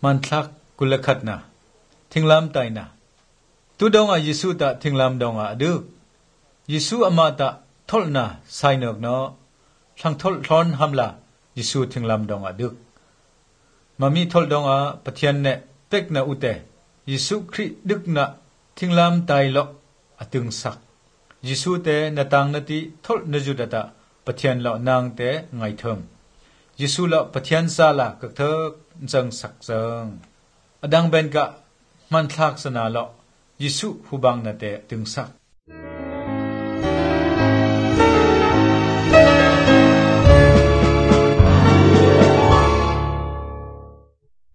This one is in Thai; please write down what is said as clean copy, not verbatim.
มันทักกุลขัดนะทิ้งลำไตนะตุดงอายิสุตะทิ้งลำดงอาดึกยิสุอามาตะทอลนะไซเนกเนาะทั้งทอลทอนฮัมลายิสุทิ้งลำดงอาดึกมามีทอลดงอาปะเทียนเนเป็กนะอุเตยิสุคริดึกนะทิ้งลำไตลอกอตึงสักยิสุเตนตังนติทอลนจุดตะปะเทียนลอนางเตไงเถิมยิสุละปะเทียนซาลากะเถจังสักจังอดังเบนกะมันทักษนาละยิสุหุบังนาเตตึงสัก